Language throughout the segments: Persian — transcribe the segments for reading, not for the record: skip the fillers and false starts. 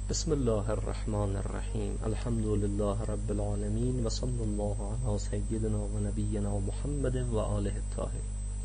بسم الله الرحمن الرحیم. الحمد لله رب العالمین و صلی الله علی سیدنا و نبینا محمد و آله الطاهرین.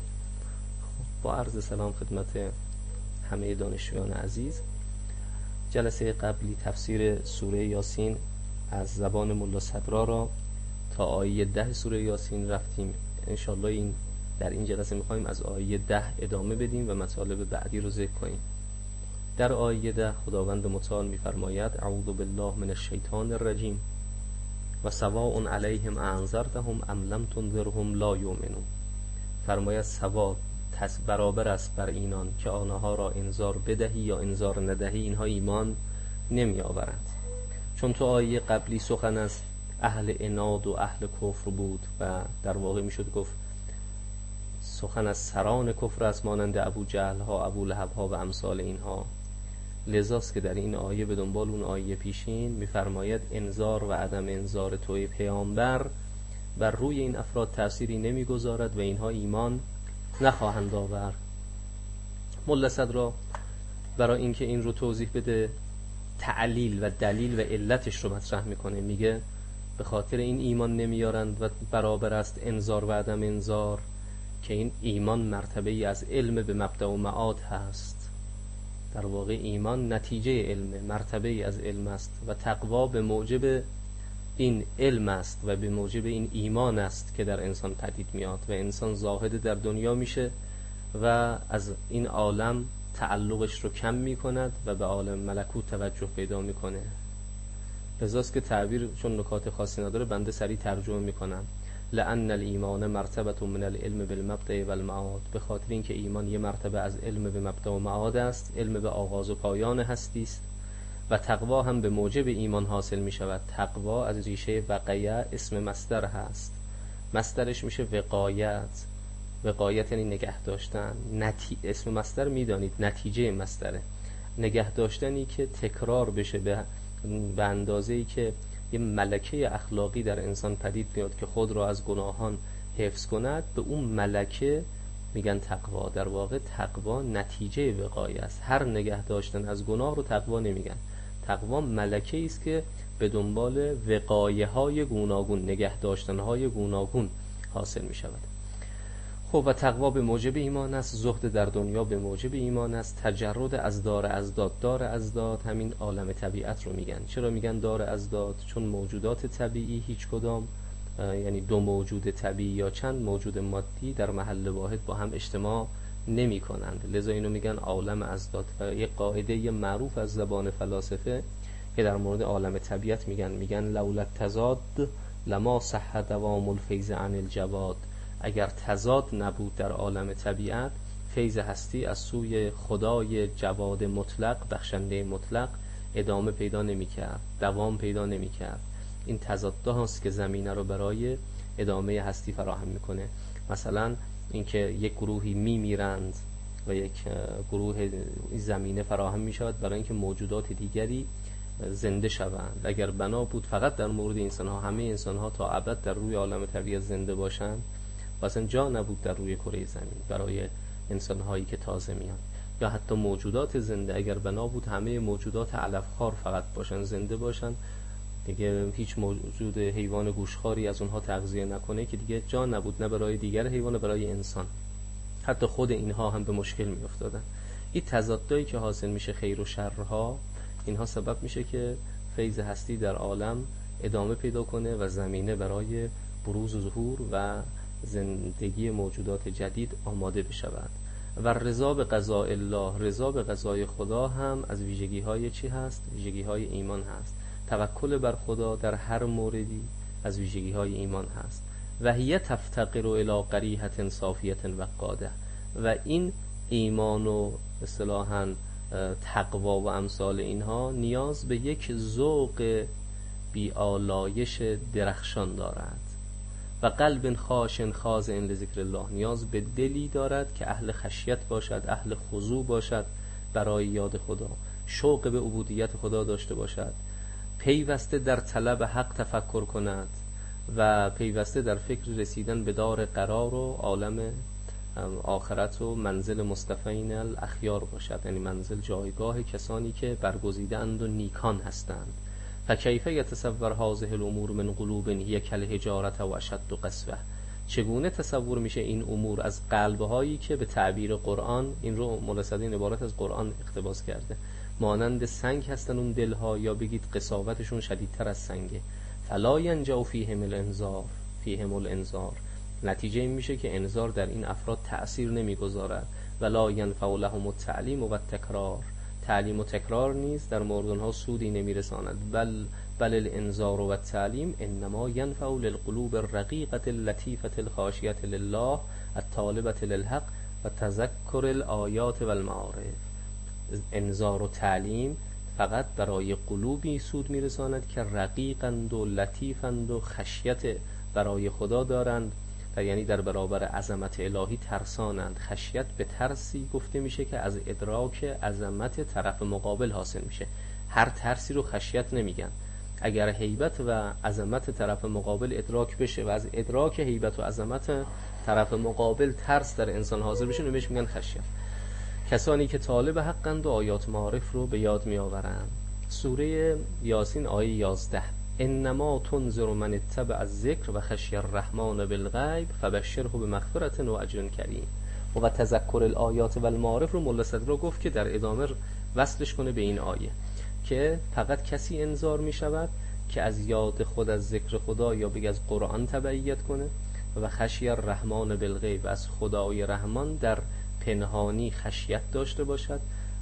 با عرض سلام خدمت همه دانشجویان عزیز. جلسه قبلی تفسیر سوره یاسین از زبان ملا صدرا را تا آیه 10 سوره یاسین رفتیم. انشالله در این جلسه میخوایم از آیه 10 ادامه بدیم و مطالب بعدی رو ذکر کنیم. در آیه 10 خداوند متعال می‌فرماید اعوذ بالله من الشیطان الرجیم و سواء علیهم انذرتهم ام لم تنذرهم لا یؤمنون. فرماید سوا برابر است بر اینان که آنها را انذار بدهی یا انذار ندهی، اینها ایمان نمی آورند. چون تو آیه قبلی سخن از اهل عناد و اهل کفر بود و در واقع میشد گفت سخن از سران کفر است، مانند ابو جهل ها، ابو لهب ها و امثال اینها. لذاست که در این آیه به دنبال اون آیه پیشین میفرماید انذار و عدم انذار توی پیامبر بر روی این افراد تأثیری نمیگذارد و اینها ایمان نخواهند آورد. ملا صدرا برای اینکه این رو توضیح بده تعلیل و دلیل و علتش رو مطرح میکنه. میگه به خاطر این ایمان نمیارند و برابر است انذار و عدم انذار که این ایمان مرتبه ای از علم به مبدأ و معاد هست. در واقع ایمان نتیجه علم، مرتبه ای از علم است و تقوا به موجب این علم است و به موجب این ایمان است که در انسان پدید میاد و انسان زاهد در دنیا میشه و از این عالم تعلقش رو کم میکند و به عالم ملکوت توجه پیدا میکنه. لذاست که تعبیر چون نکات خاصی نداره بنده سریع ترجمه میکنم. لأن الایمان مرتبه من العلم بالمبدأ و المعاد. به خاطر اینکه ایمان یه مرتبه از علم به مبدأ و معاد است، علم به آغاز و پایان هستی است و تقوا هم به موجب ایمان حاصل می شود. تقوا از ریشه وقیه اسم مصدر هست، مصدرش میشه وقایت. وقایت یعنی نگه داشتن. اسم مصدر میدانید نتیجه مصدره. نگه داشتنی که تکرار بشه به اندازه‌ای که یه ملکه اخلاقی در انسان پدید میاد که خود را از گناهان حفظ کند، به اون ملکه میگن تقوا. در واقع تقوا نتیجه وقایه است. هر نگه داشتن از گناه رو تقوا نمیگن. تقوا ملکه است که به دنبال وقایه های گوناگون، نگه داشتن های گوناگون حاصل میشود. خب و تقوا به موجب ایمان است، زهد در دنیا به موجب ایمان است، تجرد از دار ازداد. دار ازداد همین عالم طبیعت رو میگن. چرا میگن دار ازداد؟ چون موجودات طبیعی هیچ کدام، یعنی دو موجود طبیعی یا چند موجود مادی در محل واحد با هم اجتماع نمی کنند، لذا اینو میگن عالم ازداد. و یک قاعده معروف از زبان فلاسفه که در مورد عالم طبیعت میگن لولا التضاد لما صح دوام الفیض عن الجواد. اگر تضاد نبود در عالم طبیعت، فیض هستی از سوی خدای جواد مطلق، بخشنده مطلق ادامه پیدا نمی کرد، دوام پیدا نمی کرد. این تضاد هاست که زمینه رو برای ادامه هستی فراهم میکنه. مثلا اینکه یک گروهی میمیرند و یک گروه زمینه فراهم می شود برای اینکه موجودات دیگری زنده شوند. اگر بنا بود فقط در مورد انسان ها، همه انسان ها تا ابد در روی عالم طبیعت زنده باشند، اصلا جا نبود در روی کره زمین برای انسان هایی که تازه میان. یا حتی موجودات زنده اگر بنا بود همه موجودات علفخوار فقط باشن، زنده باشن، دیگه هیچ موجود حیوان گوشخواری از اونها تغذیه نکنه که دیگه جا نبود، نه برای دیگر حیوان، برای انسان. حتی خود اینها هم به مشکل می افتادن. این تضادایی که حاصل میشه، خیر و شرها، اینها سبب میشه که فیض هستی در عالم ادامه پیدا کنه و زمینه برای بروز و ظهور و زندگی موجودات جدید آماده بشود. و رضا به قضاء الله، رضا به قضای خدا هم از ویژگی های چی هست؟ ویژگی های ایمان هست. توکل بر خدا در هر موردی از ویژگی های ایمان هست. و هی تفتقر الی قریحة صافیة وقاده. و این ایمان و اصطلاحاً تقوا و امثال اینها نیاز به یک ذوق بی‌آلایش درخشان دارد. و قلب خاشن خاضع لذکر الله، نیاز به دلی دارد که اهل خشیت باشد، اهل خضوع باشد برای یاد خدا، شوق به عبودیت خدا داشته باشد، پیوسته در طلب حق تفکر کند و پیوسته در فکر رسیدن به دار قرار و عالم آخرت و منزل مصطفین الاخیار باشد، یعنی منزل جایگاه کسانی که برگزیده اند و نیکان هستند. فکیف یتصور هذه الامور من قلوب هی کالحجارة و اشد قسوة، چگونه تصور میشه این امور از قلب‌هایی که به تعبیر قرآن، این رو مولا صدرین عبارت از قرآن اقتباس کرده، مانند سنگ هستن اون دلها، یا بگید قساوتشون شدیدتر از سنگه. فلا ینجو فیهم الانذار، نتیجه این میشه که انذار در این افراد تأثیر نمیگذارد. ولا ینفع لهم التعلیم و التکرار، تعلیم و تکرار نیز در مورد اونها سودی نمیرساند. بل الانذار و التعلیم انما ینفع للقلوب الرقیقة اللطیفة الخاشیة لله الطالبة للحق و تذکر الآیات و المعارف. انذار و تعلیم فقط برای قلوبی سود میرساند که رقیقند و لطیفند و خشیت برای خدا دارند، یعنی در برابر عظمت الهی ترسانند. خشیت به ترسی گفته میشه که از ادراک عظمت طرف مقابل حاصل میشه. هر ترسی رو خشیت نمیگن. اگر هیبت و عظمت طرف مقابل ادراک بشه و از ادراک هیبت و عظمت طرف مقابل ترس در انسان حاضر بشه، نمیش میگن خشیت. کسانی که طالب حقند و آیات معارف رو به یاد میآورند. سوره یاسین آیه 11: انما تنذر من اتبع الذکر و خشی الرحمن بالغیب فبشره بمغفرة و اجر کریم. و تذکر الآیات و المعارف رو مولا صدر رو گفت که در ادامه وصلش کنه به این آیه که فقط کسی انذار می شود که از یاد خود، از ذکر خدا یا بگه از قرآن تبعیت کنه و خشی الرحمن بالغیب، از خدای رحمان در پنهانی خشیت داشته باشد.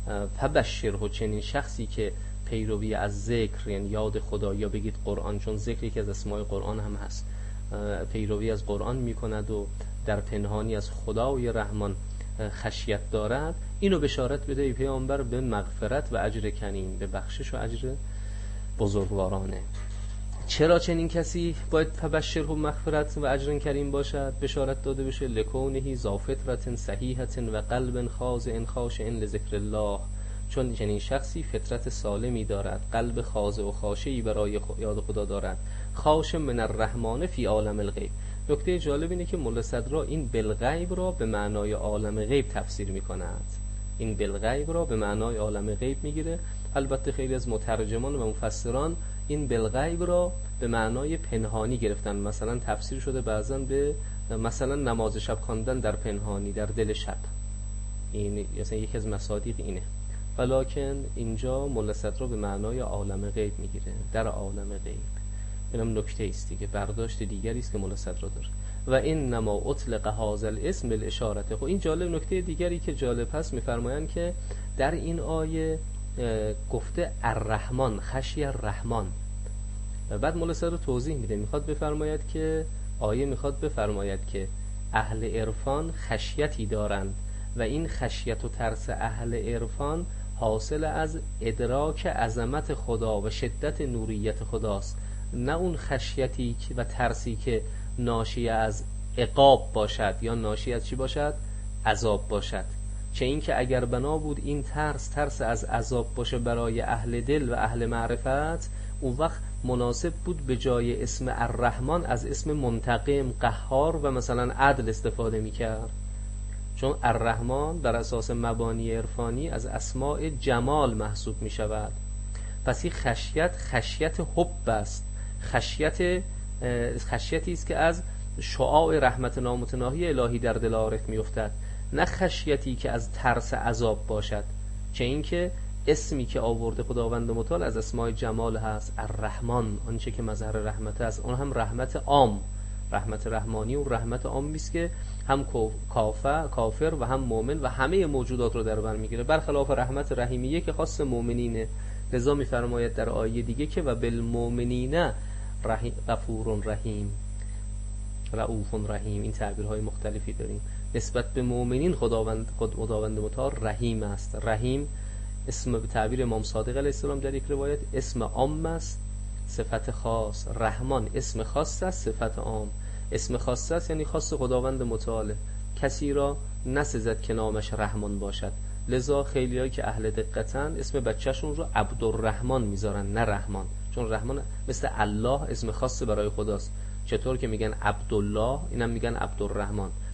فبشره، چنین شخصی که پیروی از ذکر، یعنی یاد خدا یا بگید قرآن، چون ذکر یکی از اسماء قرآن هم هست، پیروی از قرآن میکند و در پنهانی از خدای رحمان خشیت دارد، اینو بشارت بده ای پیامبر به مغفرت و اجر کریم، به بخشش و اجر بزرگوارانه. چرا چنین کسی باید فبشره مغفرت و اجر کریم باشد، بشارت داده بشه؟ لکونه ذا فطرة صحیحة و قلب خاضع خاشع لذکر الله، چون چنین شخصی فطرت سالمی دارد، قلب خاضع و خاشعی برای یاد خدا دارد. خاشع من الرحمن فی عالم الغیب. نکته جالب اینه که مولا صدر این بالغیب را به معنای عالم غیب تفسیر میکند. این بالغیب را به معنای عالم غیب میگیره. البته خیلی از مترجمان و مفسران این بالغیب را به معنای پنهانی گرفتن، مثلا تفسیر شده بعضا به مثلا نماز شب خواندن در پنهانی در دل شب. این مثلا یکی از مصادیق اینه، ولکن اینجا مولا صدر به معنای عالم غیب میگیره، در عالم غیب. اینم نکته است دیگه، برداشت دیگری است که مولا صدر داره. و انما اطلق هذا الاسم بالاشاره. خب این جالب، نکته دیگری که جالب هست، میفرمایند که در این آیه گفته الرحمن، خشی الرحمن. و بعد مولا صدر توضیح میده، میخواد بفرماید که آیه میخواد بفرماید که اهل عرفان خشیتی دارند و این خشیت و ترس اهل عرفان حاصل از ادراک عظمت خدا و شدت نوریت خداست، نه اون خشیتی و ترسی که ناشی از عقاب باشد یا ناشی از چی باشد؟ عذاب باشد. چه این که اگر بنا بود این ترس از عذاب باشه برای اهل دل و اهل معرفت، اون وقت مناسب بود به جای اسم الرحمن از اسم منتقم، قهار و مثلا عدل استفاده میکرد، چون الرحمن بر اساس مبانی عرفانی از اسماء جمال محسوب می شود. پس این خشیت حب است، خشیتی است که از شعاع رحمت نامتناهی الهی در دل عارف می افتد، نه خشیتی که از ترس عذاب باشد. چه این که اسمی که آورده خداوند متعال از اسماء جمال هست، الرحمن، آنچه که مظهر رحمت است، اون هم رحمت عام، رحمت رحمانی و رحمت عامی است که هم کافر و هم مؤمن و همه موجودات رو در بر میگیره، برخلاف رحمت رحیمیه که خاص مؤمنینه. لذا میفرماید در آیه دیگه که و بالمؤمنین غفور رحیم، رؤوف رحیم. این تعبیرهای مختلفی داریم. نسبت به مؤمنین خداوند متعال رحیم است. رحیم اسم به تعبیر امام صادق علیه السلام در یک روایت اسم عام است، صفت خاص. رحمان اسم خاص است، صفت عام. اسم خاص است یعنی خاص خداوند متعال، کسی را نسزد که نامش رحمان باشد. لذا خیلیایی که اهل دقتن اسم بچهشون رو عبدالرحمن میذارن، نه رحمان، چون رحمان مثل الله اسم خاص برای خداست. چطور که میگن عبدالله، اینم میگن عبدالرحمن.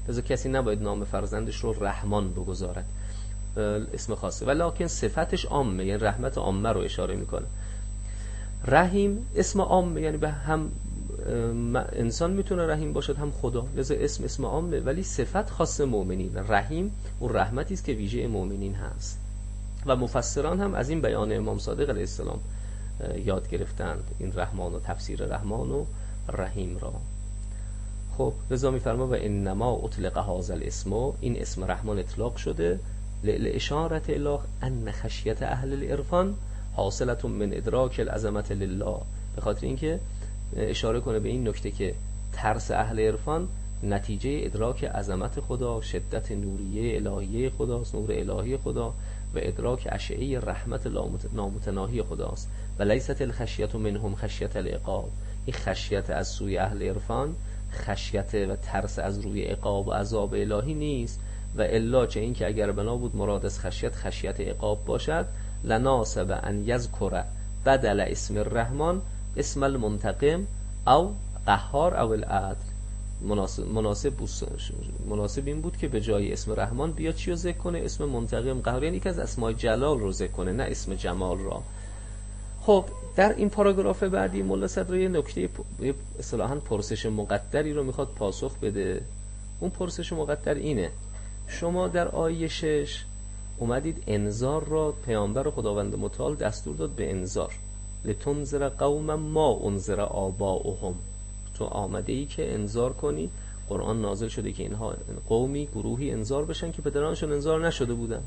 لذا کسی نباید نام فرزندش رو رحمان بگذارد، اسم خاصه، ولیکن صفتش عامه، یعنی رحمت عامه رو اشاره میکنه. رحیم اسم عامه، یعنی به هم انسان میتونه رحیم باشد هم خدا، لذا اسم عامه، ولی صفت خاص مؤمنین. رحیم اون رحمتی است که ویژه مؤمنین هست و مفسران هم از این بیان امام صادق علیه السلام یاد گرفتند این رحمان و تفسیر رحمان و رحیم را. خب لذا میفرما و انما اطلق هذا الاسم، این اسم رحمان اطلاق شده لاشارت الی ان خشیت اهل العرفان حاصلة من ادراک العظمت لله، به خاطر اینکه اشاره کنه به این نکته که ترس اهل عرفان نتیجه ادراک عظمت خدا، شدت نوریه الهیه خداست، نور الهی خدا و ادراک اشعه رحمت نامتناهی خداست. و لیست الخشیت منهم خشیت العقاب، این خشیت از سوی اهل عرفان خشیت و ترس از روی عقاب و عذاب الهی نیست، و الا چه این که اگر بنا بود مراد از خشیت عقاب باشد لناسب ان یذکر بدل اسم الرحمن اسم المنتقم او قهار او العدل، مناسب این بود که به جای اسم رحمان بیا چی رو ذکر کنه؟ اسم منتقم قهار، یعنی که از اسماء جلال رو ذکر کنه، نه اسم جمال را. خب در این پاراگراف بعدی مولا صدر یه نکته اصطلاحاً پرسش مقدری رو میخواد پاسخ بده. اون پرسش مقدر اینه: شما در آیه 6 اومدید انذار را، پیامبر خداوند متعال دستور داد به انذار، لتنذر قوم ما انذر آباؤهم، تو آمده ای که انذار کنی، قرآن نازل شده که اینها قومی گروهی انذار بشن که پدرانشون انذار نشده بودن.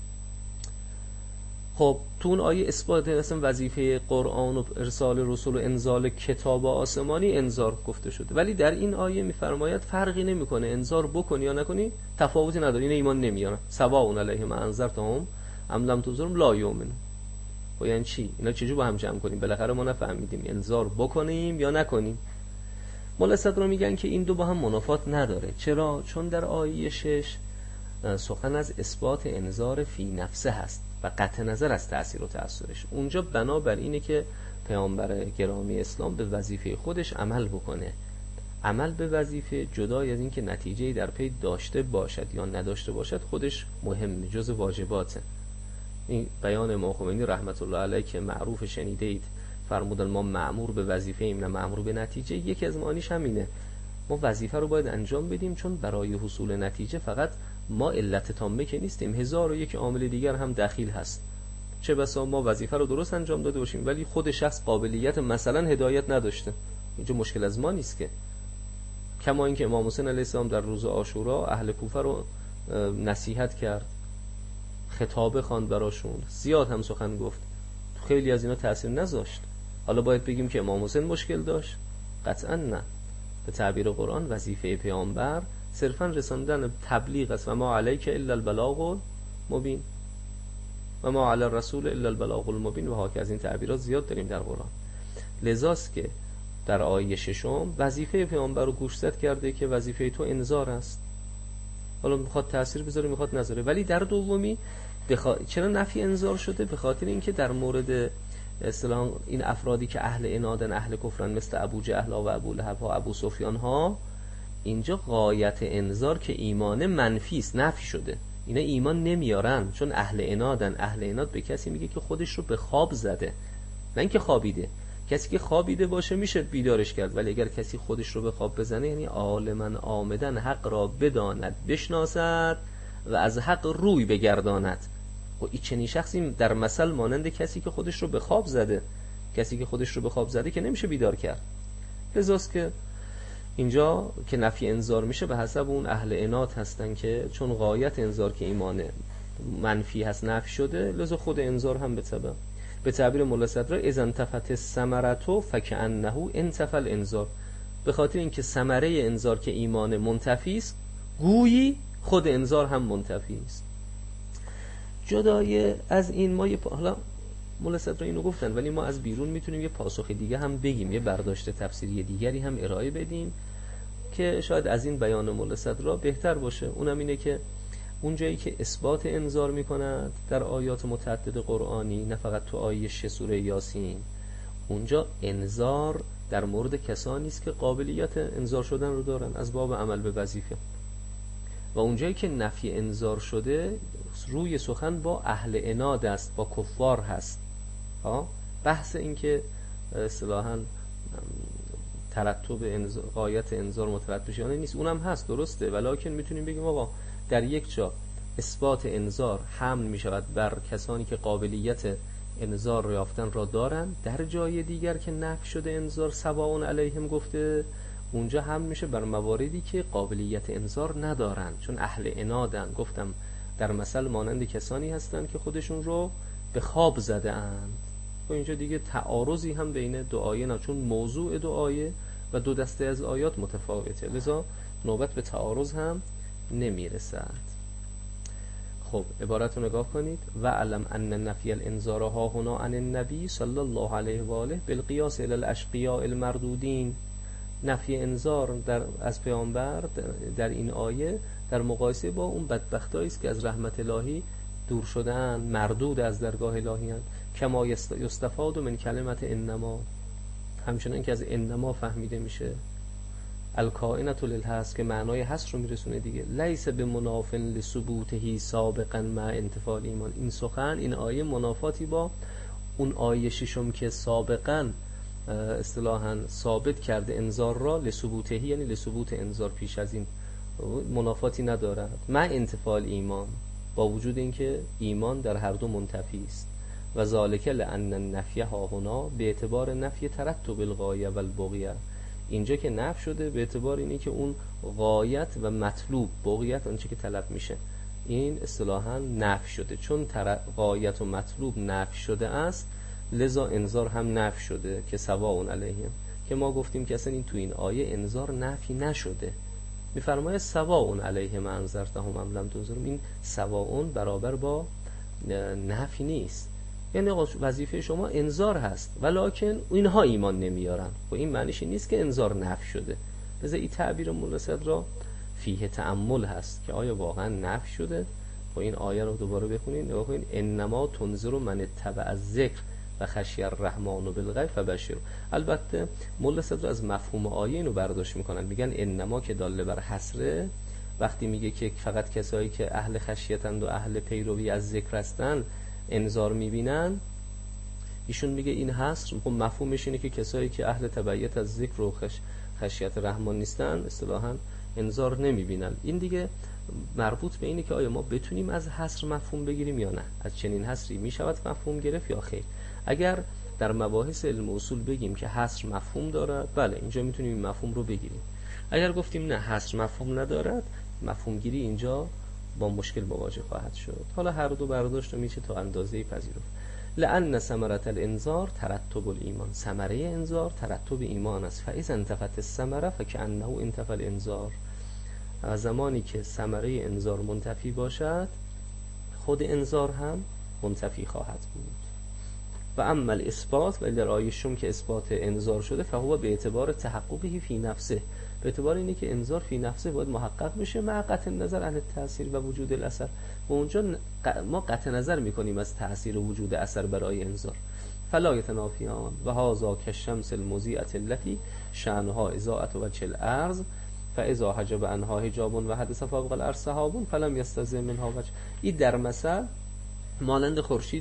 خب تو اون آیه اثبات اصلا وظیفه قرآن و ارسال رسول و انزال کتاب آسمانی انذار گفته شده، ولی در این آیه میفرماید فرقی نمیکنه انذار بکنی یا نکنی، تفاوتی نداره، این ایمان نمیارن، سواء علیهم انذرتهم ام لم تنذرهم لا یؤمنون. و یعنی چی؟ اینا چجوری با هم جمع کنیم؟ بالاخره ما نفهمیدیم انذار بکنیم یا نکنیم. مولا صدر میگن که این دو با هم منافات نداره. چرا؟ چون در آیه 6 سخن از اثبات انذار فی نفسه هست و قطع نظر از تأثیر و تأثیرش. اونجا بنابر اینه که پیامبر گرامی اسلام به وظیفه خودش عمل بکنه. عمل به وظیفه جدای از این که نتیجه‌ای در پی داشته باشد یا نداشته باشد خودش مهمه، جز واجباته. این بیان امام خمینی رحمت الله علیه که معروف شنیده اید، فرمودن ما مأمور به وظیفه ایم نه مأمور به نتیجه. یکی از معانیش همینه، ما وظیفه رو باید انجام بدیم چون برای حصول نتیجه فقط ما علت تامه که نیستیم، 1001 عامل دیگر هم دخیل هست. چه بسا ما وظیفه رو درست انجام داده باشیم ولی خود شخص قابلیت مثلا هدایت نداشته، اینجا مشکل از ما نیست که. کما اینکه امام حسین علیه السلام در روز عاشورا اهل کوفه رو نصیحت کرد، خطابه خواند براشون، زیاد هم سخن گفت، خیلی از اینا تأثیر نذاشت. حالا باید بگیم که امام حسین مشکل داشت؟ قطعا نه. به تعبیر قرآن وظیفه پیامبر صرفا رساندن تبلیغ است، و ما علیک الا البلاغ المبین و ما علی الرسول الا البلاغ المبین، و ها که از این تعبیرات زیاد داریم در قرآن. لذاست که در آیه 6 وظیفه پیامبر رو گوشزد کرده که وظیفه تو انذار است. حالا میخواد تأثیر بذاره میخواد نذاره. ولی در دومی چرا نفی انذار شده؟ به خاطر اینکه در مورد اصطلاحاً این افرادی که اهل عنادن، اهل کفرن، مثل ابو جهل و ابو لهب و ابو سفیان ها، اینجا غایت انذار که ایمان منفی است، نفی شده. اینا ایمان نمیارن چون اهل عنادن. اهل عناد به کسی میگه که خودش رو به خواب زده، نه اینکه خوابیده. کسی که خوابیده باشه میشه بیدارش کرد، ولی اگر کسی خودش رو به خواب بزنه یعنی عالماً عامداً حق را بداند، بشناسد و از حق روی بگرداند. و این چنین شخصی در مثل مانند کسی که خودش رو به خواب زده. کسی که خودش رو به خواب زده که نمیشه بیدار کرد. لذاست که اینجا که نفی انذار میشه به حسب اون اهل عناد هستن که چون غایت انذار که ایمان منفی هست نفی شده، لذا خود انذار هم به تعبیر مولا صدر اذا انتفت الثمرة فکأنه انتفى الانذار، به خاطر اینکه ثمره انذار که ایمان منتفی است، گویی خود انذار هم منتفی است. جدای از این ما حالا مولا صدر اینو گفتن، ولی ما از بیرون میتونیم یه پاسخ دیگه هم بگیم، یه برداشت تفسیری دیگری هم ارائه بدیم که شاید از این بیان مولا صدر بهتر باشه. اونم اینه که اون جایی که اثبات انذار میکند در آیات متعدد قرآنی، نه فقط تو آیه 6 سوره یاسین، اونجا انذار در مورد کسانی است که قابلیت انذار شدن رو دارن از باب عمل به وظیفه. و اونجایی که نفی انذار شده روی سخن با اهل عناد است، با کفار هست. بحث این که اصطلاحاً ترتب غایت انذار مترتب بشه نیست، اونم هست درسته، ولکن میتونیم بگیم آقا در یک جا اثبات انذار حمل میشود بر کسانی که قابلیت انذار یافتن را دارن، در جای دیگر که نفی شده انذار سواء علیهم گفته، اونجا حمل میشه بر مواردی که قابلیت انذار ندارن چون اهل عنادن. گفتم در مثل مانند کسانی هستن که خودشون رو به خواب زده اند. و اینجا دیگه تعارضی هم بین دو آیه نه، چون موضوع دو آیه و دو دسته از آیات متفاوته، لذا نوبت به تعارض هم نمیرسد. خب عبارت رو نگاه کنید: و علم ان نفی الانذار ها هنا عن النبی صلی الله علیه و آله بالقیاس الی الاشقیاء المردودین. نفی انذار از پیامبر در این آیه در مقایسه با اون بدبختایی است که از رحمت الهی دور شدن، مردود از درگاه الهی هستند. کما یستفاد من کلمت انما، همچنان که از انما فهمیده میشه الکائنۃ للحصر که معنای حصر رو میرسونه دیگه. لیس بمناف لثبوته سابقا مع انتفاء ایمان. این سخن، این آیه منافاتی با اون آیه ششم که سابقا اصطلاحاً ثابت کرده انذار را، لثبوته یعنی لثبوت انذار پیش از این، منافاتی ندارد مع انتفاء ایمان، با وجود اینکه ایمان در هر دو منتفی است. و ذالک لان النفی ها هنا به اعتبار نفی ترتب الغایه و البغیه، اینجا که نفی شده به اعتبار اینی که اون غایت و مطلوب، بغیت آنچه که طلب میشه، این اصطلاحاً نفی شده. چون غایت و مطلوب نفی شده است لذا انذار هم نفی شده که سواء علیهم، که ما گفتیم که اصلا این تو این آیه انذار نفی نشده. میفرماید سواء علیهم انذرتهم ام لم تنذرهم، این سواء برابر با نفی نیست، یعنی وظیفه شما انذار هست ولکن اینها ایمان نمیارن. و این معنیش نیست که انذار نفی شده. لذا این تعبیر مولا صدرا فیه تأمل هست که آیا واقعا نفی شده. و این آیه رو دوباره بخونید، نگاه کنید: انما تنذر من اتبع الذکر و خشی الرحمن بالغیب فبشر. البته مولا صدر از مفهوم آیه اینو برداشت میکنن، میگن انما که داله بر حصره، وقتی میگه که فقط کسایی که اهل خشیتند و اهل پیروی از ذکر هستن انذار میبینن، ایشون میگه این حصر خب مفهومش اینه که کسایی که اهل تبعیت از ذکر و خشیت رحمان نیستن اصطلاحاً انذار نمیبینن. این دیگه مربوط به اینه که آیا ما بتونیم از حصر مفهوم بگیریم یا نه، از چنین حصری میشود مفهوم گرفت یا خیر. اگر در مباحث علم اصول بگیم که حصر مفهوم دارد، بله اینجا میتونیم این مفهوم رو بگیریم. اگر گفتیم نه حصر مفهوم ندارد، مفهوم گیری اینجا با مشکل مواجه خواهد شد. حالا هر دو برداشت رو میشه تا اندازه‌ای پذیرفت. لأن ثمرة الانذار ترتب الایمان، ثمره انذار ترتب ایمان است. فاذا انتفت الثمره فكأنه انتفى الانذار. و زمانی که ثمره انذار منتفی باشد خود انذار هم منتفی خواهد بود. و اما الاثبات، و در آیه شم که اثبات انذار شده، فهو به اعتبار تحققه فی نفسه، به اعتبار اینه که انذار فی نفسه باید محقق بشه مع قطع نظر عن التأثیر و وجود الاثر. و اونجا ما قطع نظر میکنیم از تأثیر و وجود اثر برای انذار. فلا یتنافیان و هذا کالشمس المضیئة التي شأنها اضاءة وجه الارض فاذا حجب عنها حجاب و حدث فوق الارض سحاب فلم یستضع منها وجه. این در مثل مانند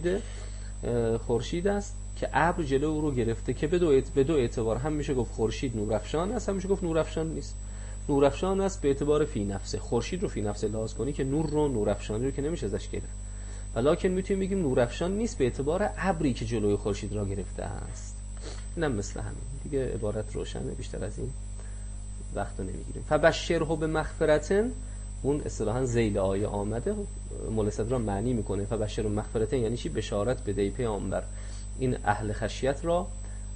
خورشید است که ابر جلو او رو گرفته، که به دو اعتبار هم میشه گفت خورشید نورافشان است، هم میشه گفت نورافشان نیست. نورافشان است به اعتبار فی نفسه، خورشید رو فی نفسه لحاظ کنی که نور رو، نورافشانی رو که نمیشه ازش گرفت، ولکن میتونیم بگیم نورافشان نیست به اعتبار ابری که جلوی خورشید را گرفته است. اینم مثل همین دیگه، عبارت روشنه، بیشتر از این وقت رو نمیگیریم. فبشره بمغفرة، اون اصطلاحاً ذیل آیه آمده، مولا صدر معنی میکنه فبشر مغفرة یعنی چی؟ بشارت بده پیامبر این اهل خشیت را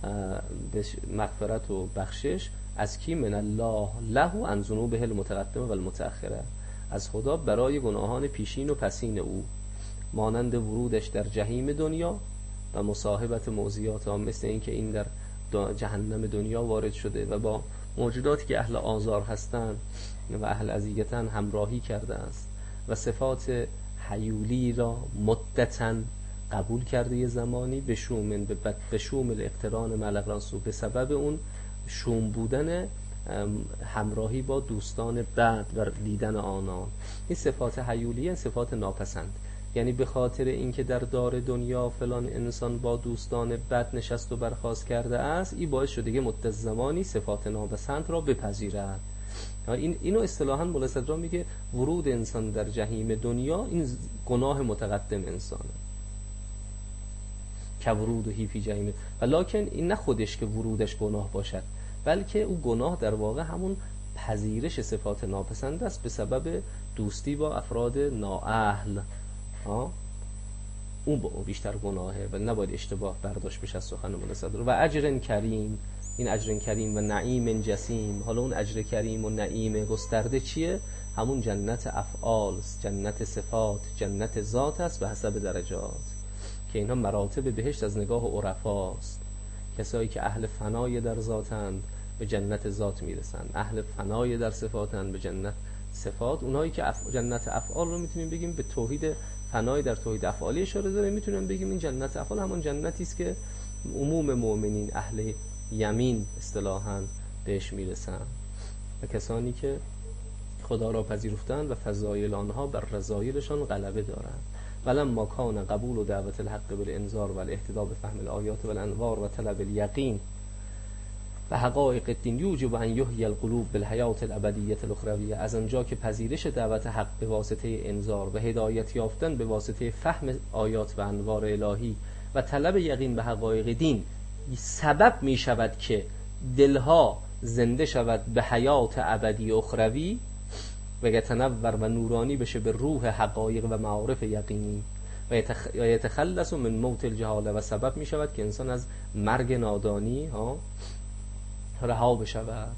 مغفرت و بخشش از کی؟ من الله له عن ذنوبه المتقدمه و المتأخره، از خدا برای گناهان پیشین و پسین او، مانند ورودش در جهیم دنیا و مصاحبت موضوعات آن، مثل این که این در جهنم دنیا وارد شده و با موجوداتی که اهل آزار هستند و اهل اذیتن همراهی کرده است و صفات حیولی را مدتاً قبول کرده یه زمانی به شوم الاقتران ملقرانسو، به سبب اون شوم بودن همراهی با دوستان بد و دیدن آنان. این صفات هیولیه، صفات ناپسند. یعنی به خاطر اینکه در دار دنیا فلان انسان با دوستان بد نشست و برخاست کرده است، این باعث شده که مدت زمانی صفات ناپسند را بپذیرد. اینو اصطلاحاً مولا صدرا میگه ورود انسان در جهیم دنیا این گناه متقدم انسانه که ورود و فی جهیم، ولکن این نه خودش که ورودش گناه باشد، بلکه او گناه در واقع همون پذیرش صفات ناپسند است به سبب دوستی با افراد نااهل. اون بیشتر گناهه و نباید اشتباه برداشت بشه از سخن مولا صدرا. و اجر کریم، این اجر کریم و نعیم جسیم. حالا اون اجر کریم و نعیم گسترده چیه؟ همون جنت افعال، جنت صفات، جنت ذات است به حسب درجات، که اینها مراتب بهشت از نگاه عرفاست. کسایی که اهل فنای در ذاتند به جنت ذات میرسند، اهل فنای در صفاتند به جنت صفات. اونایی که جنت افعال رو میتونیم بگیم به توحید فنای در توحید افعالی اشاره داره، میتونیم بگیم این جنت افعال همون جنتی است که عموم مؤمنین اهل یمین اصطلاحاً بهش میرسن، و کسانی که خدا را پذیرفتند و فضایل آنها بر رذایلشان غلبه دارند. ولما کان قبول و دعوت الحق بالانذار و الاهتداء بفهم الآیات و الانوار و طلب الیقین و حقایق الدین یوجب ان یحیی القلوب بالحیات الابدیه الاخرویه. از آنجا که پذیرش دعوت حق به واسطه انذار و هدایت یافتن به واسطه فهم آیات و انوار الهی و طلب یقین به حقایق دین سبب می شود که دلها زنده شود به حیات ابدی اخروی و یتنور و نورانی بشه به روح حقایق و معارف یقینی و یتخلص من موت الجهاله، و سبب می شود که انسان از مرگ نادانی رها بشود.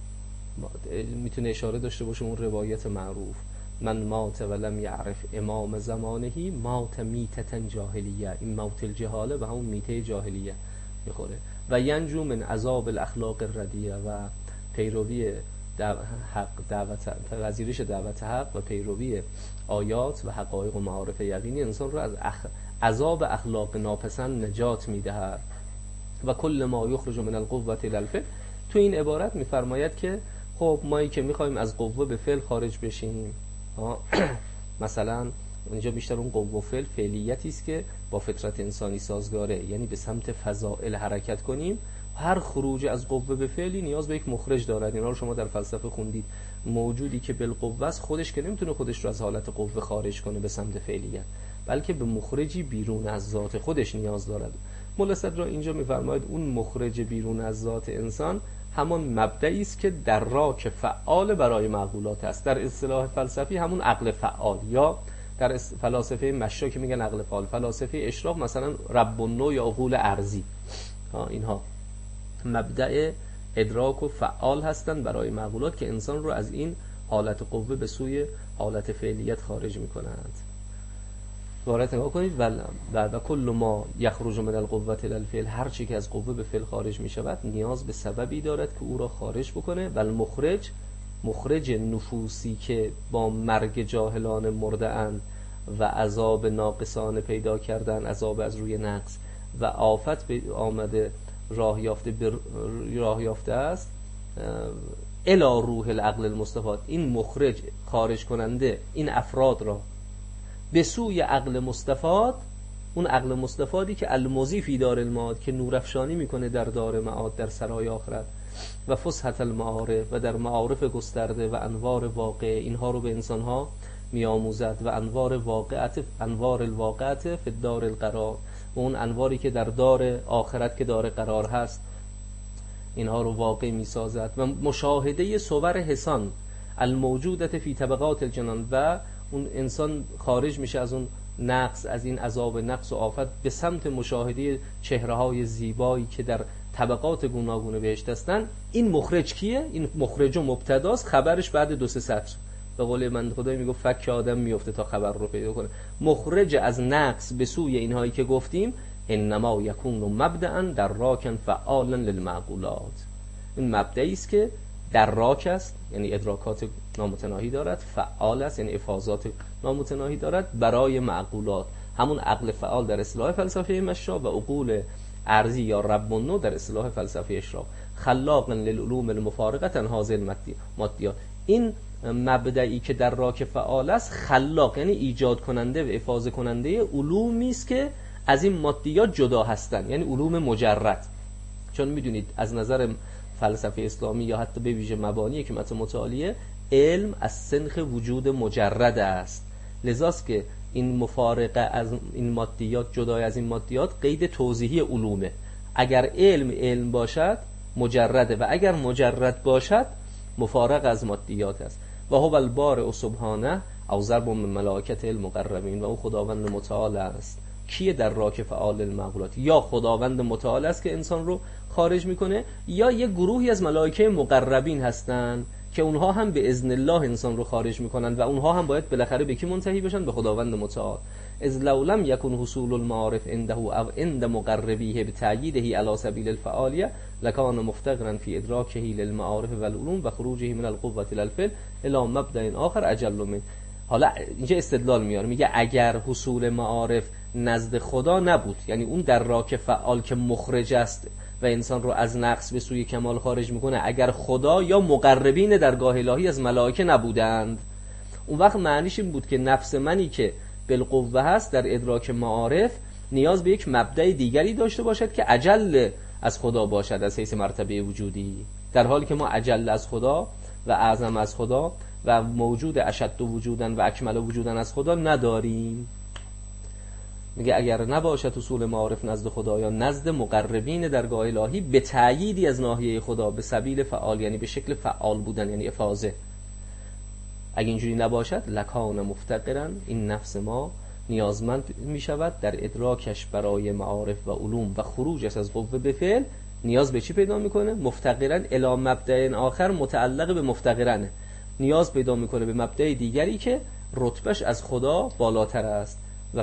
میتونه اشاره داشته باشه اون روایت معروف من مات ولم یعرف امام زمانهی مات میتة جاهلیه. این موت الجهاله به همون میته جاهلیه میخوره. و ینجو من عذاب الاخلاق الردیه، و پیروی حق دعوت، پذیرش دعوت حق و پیروی آیات و حقایق و معارف یقینی انسان رو از عذاب اخلاق ناپسند نجات میدهد. و کل ما یخرج من القوة الی الفعل. تو این عبارت میفرماید که خب مایی که میخوایم از قوه به فعل خارج بشیم، مثلا اونجا بیشتر اون قوه و فعل فعلیتی است که با فطرت انسانی سازگاره، یعنی به سمت فضائل حرکت کنیم. هر خروج از قوه به فعلی نیاز به یک مخرج دارد. اینا رو شما در فلسفه خوندید. موجودی که بالقوه است خودش که نمیتونه خودش رو از حالت قوه خارج کنه به سمت فعلیت، بلکه به مخرجی بیرون از ذات خودش نیاز دارد. مولا صدرا اینجا میفرماید اون مخرج بیرون از ذات انسان همان مبدئی است که دراک فعال برای معقولات است. در اصطلاح فلسفی همون عقل فعال، یا در فلاسفه مشا که میگن عقل فعال، فلاسفه اشراق مثلا رب النوع یا عقول ارضی، اینها مبدأ ادراک و فعال هستند برای معقولات که انسان رو از این حالت قوه به سوی حالت فعلیت خارج میکنند. عبارت نگاه کنید و کل ما یخرج من القوة الی الفعل، هر چی که از قوه به فعل خارج می شود نیاز به سببی دارد که او را خارج بکنه. و مخرج نفوسی که با مرگ جاهلان مرده‌اند و عذاب ناقصان پیدا کردن، عذاب از روی نقص و آفت به آمده راه یافته است، الی روح العقل المستفاد. این مخرج خارج کننده این افراد را به سوی عقل مستفاد، اون عقل مستفادی که المضی فی دار المعاد، که نورافشانی میکنه در دار معاد، در سرای آخرت، و فسحت المعارف، و در معارف گسترده و انوار واقع، اینها رو به انسانها میآموزد. و انوار الواقعت فی دار القرار، و اون انواری که در دار آخرت که دار قرار هست اینها رو واقع میسازد. و مشاهده صور حسان الموجودت فی طبقات الجنان، و اون انسان خارج میشه از اون نقص، از این عذاب نقص و آفت، به سمت مشاهده چهره‌های زیبایی که در طبقات گوناگون بهشت هستند. این مخرج کیه؟ این مخرج و مبتداست، خبرش بعد 2-3 سطر. به قول من خدای میگه فک آدم میفته تا خبر رو پیدا کنه. مخرج از نقص به سوی اینهایی که گفتیم، انما یکون مبدأ دراکا فعالا للمعقولات. این مبدئی است که دراک است، یعنی ادراکات نامتناهی دارد، فعال است یعنی افاضات نامتناهی دارد برای معقولات. همون عقل فعال در اصطلاح فلسفه مشا و عقول ارضی یا رب النوع در اصطلاح فلسفه اشراق، خلاق للعلوم المفارقه هذه المادیات. این مبدئی که در راک فعال است، خلاق یعنی ایجاد کننده و افاضه کننده علومی است که از این مادیات جدا هستند، یعنی علوم مجرد. چون میدونید از نظر فلسفه اسلامی یا حتی به ویژه مبانی حکمت متعالیه، علم از سنخ وجود مجرد است، لذاست که این مفارقه از این مادیات، جدای از این مادیات، قید توضیحی علومه. اگر علم باشد مجرده و اگر مجرد باشد مفارق از مادیات است. و هو البارئ سبحانه او ضرب من ملائکته المقربین، و او خداوند متعال است. کیه در راک فعال المقولات؟ یا خداوند متعال است که انسان رو خارج میکنه، یا یک گروهی از ملائکه مقربین هستن که اونها هم به اذن الله انسان رو خارج میکنن و اونها هم باید بالاخره به کی منتهی بشن؟ به خداوند متعال. اذ لو لم یکن حصول المعارف عنده او عند مقربیه بتأییده علی سبیل الفعالیه لکان مفتقرا فی ادراکه للمعارف والعلوم و خروجه من القوة للفعل الی مبدأ آخر اجل من. حالا اینجا استدلال میاره، میگه اگر حصول معارف نزد خدا نبود، یعنی اون در راک فعال که مخرج است و انسان رو از نقص به سوی کمال خارج میکنه، اگر خدا یا مقربین درگاه الهی از ملائکه نبودند، اون وقت معنیش این بود که نفس منی که بالقوه هست در ادراک معارف نیاز به یک مبدأ دیگری داشته باشد که اجل از خدا باشد از حیث مرتبه وجودی، در حالی که ما اجل از خدا و اعظم از خدا و موجود اشد وجودن و اکمل وجودن از خدا نداریم. میگه اگر نباشد اصول معارف نزد خدا یا نزد مقربین درگاه الهی به تأییدی از ناحیه خدا به سبیل فعال، یعنی به شکل فعال بودن، یعنی افاضه، اگه اینجوری نباشد لکان مفتقرن، این نفس ما نیازمند میشود در ادراکش برای معارف و علوم و خروجش از قوه به فعل نیاز به چی پیدا میکنه؟ مفتقرن الی مبدأ آخر متعلق به مفتقرنه، نیاز پیدا میکنه به مبدأ دیگری که رتبهش از خدا بالاتر است و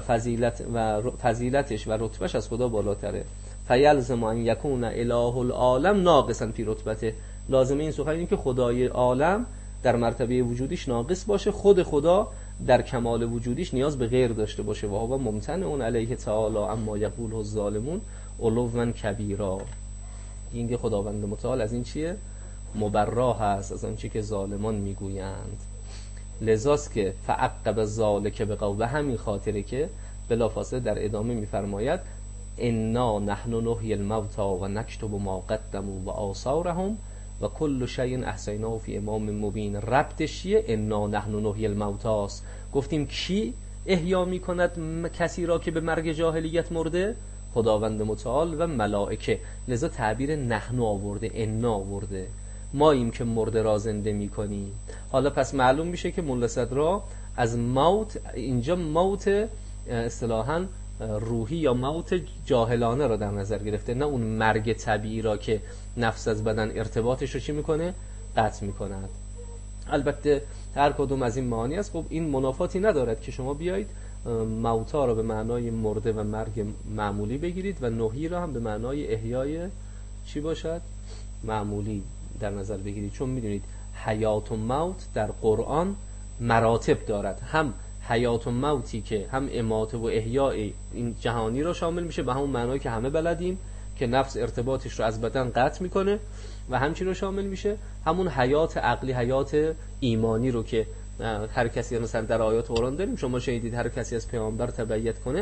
فضیلتش و رتبهش از خدا بالاتره. فیلزم ان یکون اله العالم ناقصا فی رتبته، لازمه این سخن این که خدای عالم در مرتبه وجودیش ناقص باشه، خود خدا در کمال وجودیش نیاز به غیر داشته باشه. و هو ممتنع علیه تعالی اما یقوله الظالمون علوا کبیرا. این که خداوند متعال از این چیه؟ مبرا هست از آنچه که ظالمان میگویند. لذاست که فعقب ذالک بقول، به همین خاطره که بلافاصله در ادامه میفرماید انا نحن نحیی الموتى و نکتب ما قدموا و آثارهم و کل شیء احصیناه فی امام مبین. ربطش چیه؟ انا نحن نحیی الموتى است. گفتیم کی احیا میکند کسی را که به مرگ جاهلیت مرده؟ خداوند متعال و ملائکه. لذا تعبیر نحن آورده، انا آورده، ماییم که مرده را زنده میکنیم. حالا پس معلوم میشه که ملا صدرا از موت، اینجا موت اصطلاحاً روحی یا موت جاهلانه را در نظر گرفته، نه اون مرگ طبیعی را که نفس از بدن ارتباطش رو چی میکنه؟ قطع میکند. البته هر کدوم از این معانی است. خب این منافاتی ندارد که شما بیایید موتا را به معنای مرده و مرگ معمولی بگیرید و نحی را هم به معنای احیای چی باشد؟ معمولی در نظر بگیرید. چون میدونید حیات و موت در قرآن مراتب دارد، هم حیات و موتی که هم اماته و احیای این جهانی را شامل میشه به همون معنایی که همه بلدیم که نفس ارتباطش رو از بدن قطع میکنه، و همچین رو شامل میشه همون حیات عقلی، حیات ایمانی رو که هر کسی مثلا در آیات قرآن داریم، شما شنیدید هر کسی از پیامبر تبعیت کنه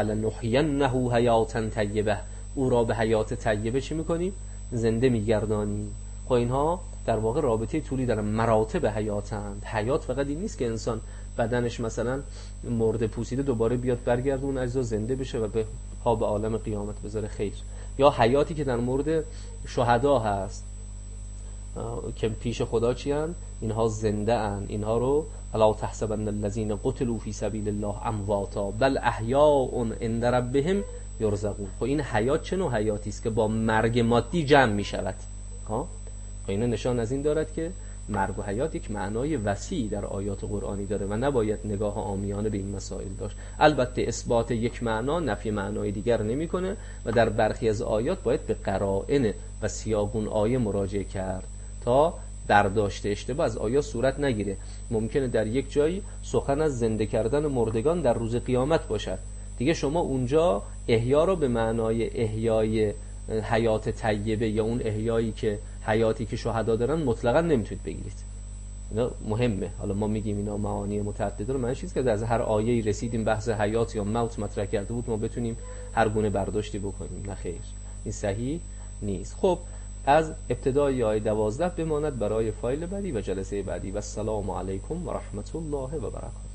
فلنحینه حیاتا طیبه، او را به حیات طیبه چی میکنیم؟ زنده میگردانیم. خب اینها در واقع رابطه طولی دارن، مراتب حیاتند. حیات فقط این نیست که انسان بدنش مثلا مرده پوسیده دوباره بیاد برگرده اون اجزا زنده بشه و به پا به عالم قیامت بذاره، خیر. یا حیاتی که در مورد شهدا هست که پیش خدا چی هن؟ اینها زنده هن، اینها رو الا تحسبن الذين قتلوا في سبيل الله امواتا بل احیاء عند ربهم یرزقون. خب این حیات چه نوع حیاتی است که با مرگ مادی جمع می شود؟ این نشان از این دارد که مرگ و حیات یک معنای وسیع در آیات قرآنی داره و نباید نگاه عامیانه به این مسائل داشت. البته اثبات یک معنا نفی معنای دیگر نمیکنه و در برخی از آیات باید به قرائن و سیاقون آیه مراجعه کرد تا برداشت اشتباه از آیات صورت نگیره. ممکنه در یک جایی سخن از زنده کردن مردگان در روز قیامت باشد، دیگه شما اونجا احیا رو به معنای احیای حیات طیبه یا اون احیایی که حیاتی که شهدا دارن مطلقا نمیتونید بگیرید. اینا مهمه. حالا ما میگیم اینا معانی متعدده رو، من چیزی که از هر آیه‌ای رسیدیم بحث حیات یا موت مطرح کرده بود ما بتونیم هر گونه برداشتی بکنیم، نه خیر، این صحیح نیست. خب از ابتدای آیه 12 بماند برای فایل بعدی و جلسه بعدی. و السلام علیکم و رحمت الله و برکاته.